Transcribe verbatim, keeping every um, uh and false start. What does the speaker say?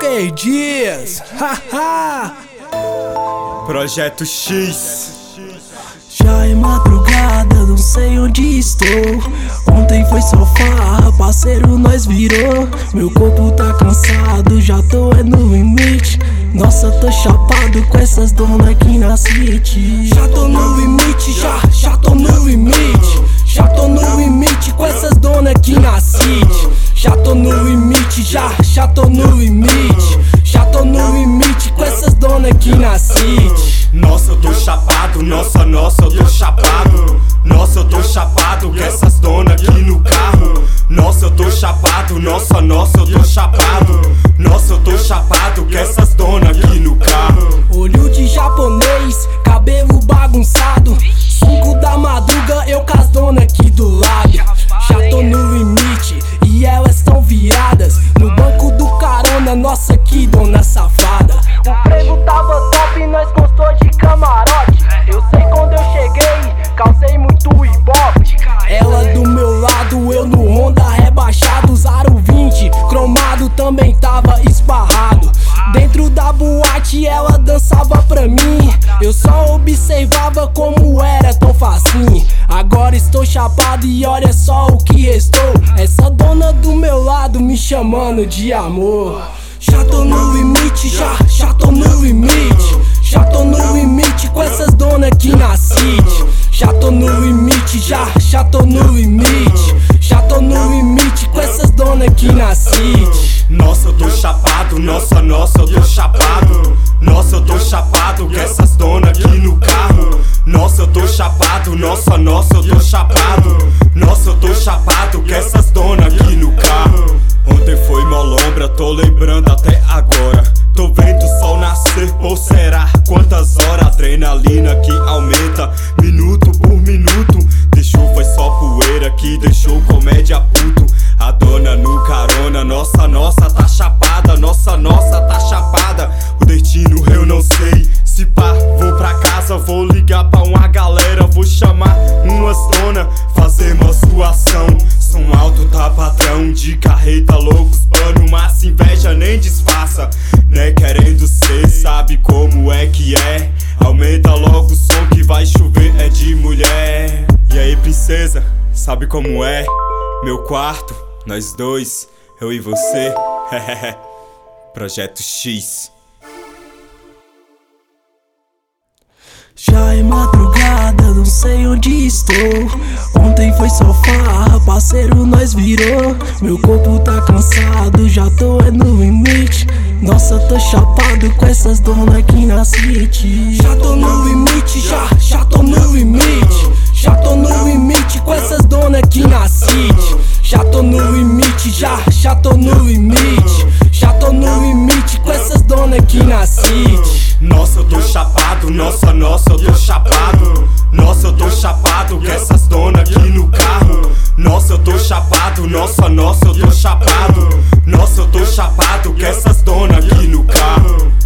Joker Dias, haha. Projeto X. Já é madrugada, não sei onde estou. Ontem foi só farra, parceiro, nós virou. Meu corpo tá cansado, já tô é no limite. Nossa, tô chapado com essas donas aqui na city. Já tô no limite, já, já tô no limite. Já tô no limite com essas donas aqui na city. Já tô no limite, já, já tô no limite. Já tô no limite com essas donas aqui na city. Nossa, eu tô chapado, nossa, nossa, eu tô chapado. Nossa, eu tô chapado com essas donas aqui no carro. Nossa, eu tô chapado, nossa, nossa, eu tô chapado. Nossa, eu tô chapado com essas donas aqui no carro. Olho de japonês, cabelo bagunçado. Cinco da madruga, eu com as donas aqui do lado. Já tô no limite e elas tão viradas no banco do carona, nossa, que dona safada. O frevo tava top e nós gostou de camarote. Eu sei quando eu cheguei, causei muito ibope. Ela do meu lado, eu no Honda rebaixado. Zaro vinte, cromado também tava esparrado. Dentro da boate ela dançava pra mim. Eu só observava como era tão facinho. Agora estou chapado e olha só o que restou. Essa dona do meu lado me chamando de amor. Já tô no limite, já, já tô no limite. Já tô no limite com essas donas aqui na city. Já tô no limite, já, já tô no limite. Já tô no limite com essas donas aqui na city. Nossa, eu tô chapado, nossa, nossa, eu tô chapado. Nossa, eu tô chapado com essas donas aqui no carro. Nossa, eu tô chapado, nossa, nossa, eu tô chapado. Nossa, eu tô chapado com essas donas aqui no carro. Ontem foi mó lombra, tô lembrando até agora. Tô vendo o sol nascer, ou será? Quantas horas? Adrenalina que aumenta, minuto por minuto. Deixou foi só poeira que deixou comédia puto. A dona no carona, nossa, nossa, tá chapada. Nossa, nossa, tá chapada. O destino eu não sei. Se pá, vou pra casa, vou ligar pra uma galera. Vou chamar umas dona, fazer uma zoação. Som alto tá padrão, de carreta loucos pano. Mas inveja nem disfarça, né, querendo ser, sabe como é que é. Aumenta logo o som que vai chover, é de mulher. E aí princesa, sabe como é? Meu quarto, nós dois, eu e você. Projeto X. Já é madrugada, não sei onde estou. Ontem foi só farra, parceiro, nós virou. Meu corpo tá cansado, já tô é no limite. Nossa, tô chapado com essas donas aqui na city. Já tô no limite, já, já tô no limite. Já tô no limite com essas donas aqui na city. Já tô no limite, já, já tô no limite. Já tô no limite com essas donas aqui na city. Nossa, eu tô chapado, nossa, nossa, eu tô chapado. Nossa, eu tô chapado com essas donas aqui no carro. Nossa, eu tô chapado, nossa, nossa, eu tô chapado. Nossa, eu tô chapado com essas donas aqui no carro.